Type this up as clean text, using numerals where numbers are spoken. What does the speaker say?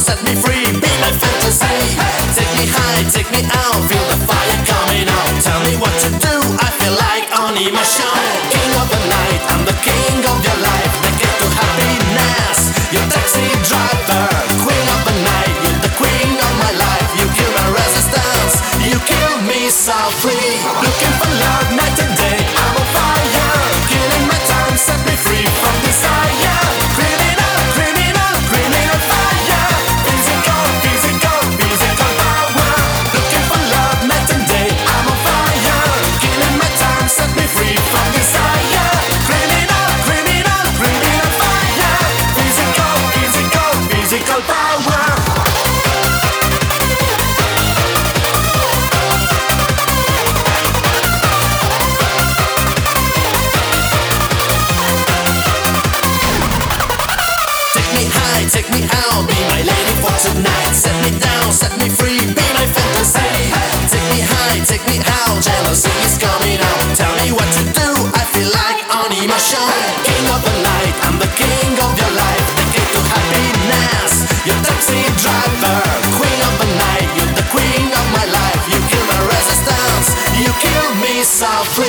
set me free, be my fantasy. Take me high, take me out, feel the fire coming out. Tell me what to do, I feel like on emotion. King of the night, I'm the king of your life. The key to happiness, your taxi driver. Queen of the night, you're the queen of my life. You kill my resistance, you kill me softly. Looking for love night and day, I'm on fire. Killing my time, set me free from desire. Criminal, criminal, criminal fire. Physical, physical, physical power. Looking for love night and day, I'm on fire. Killing my time, set me free from desire. Criminal, criminal, criminal fire. Physical, physical, physical power. Take me out, be my lady for tonight. Set me down, set me free, be my fantasy. Take me high, take me out, jealousy is coming out. Tell me what to do, I feel like on emotion. King of the night, I'm the king of your life. The key to happiness, your taxi driver. Queen of the night, you're the queen of my life. You kill my resistance, you kill me softly.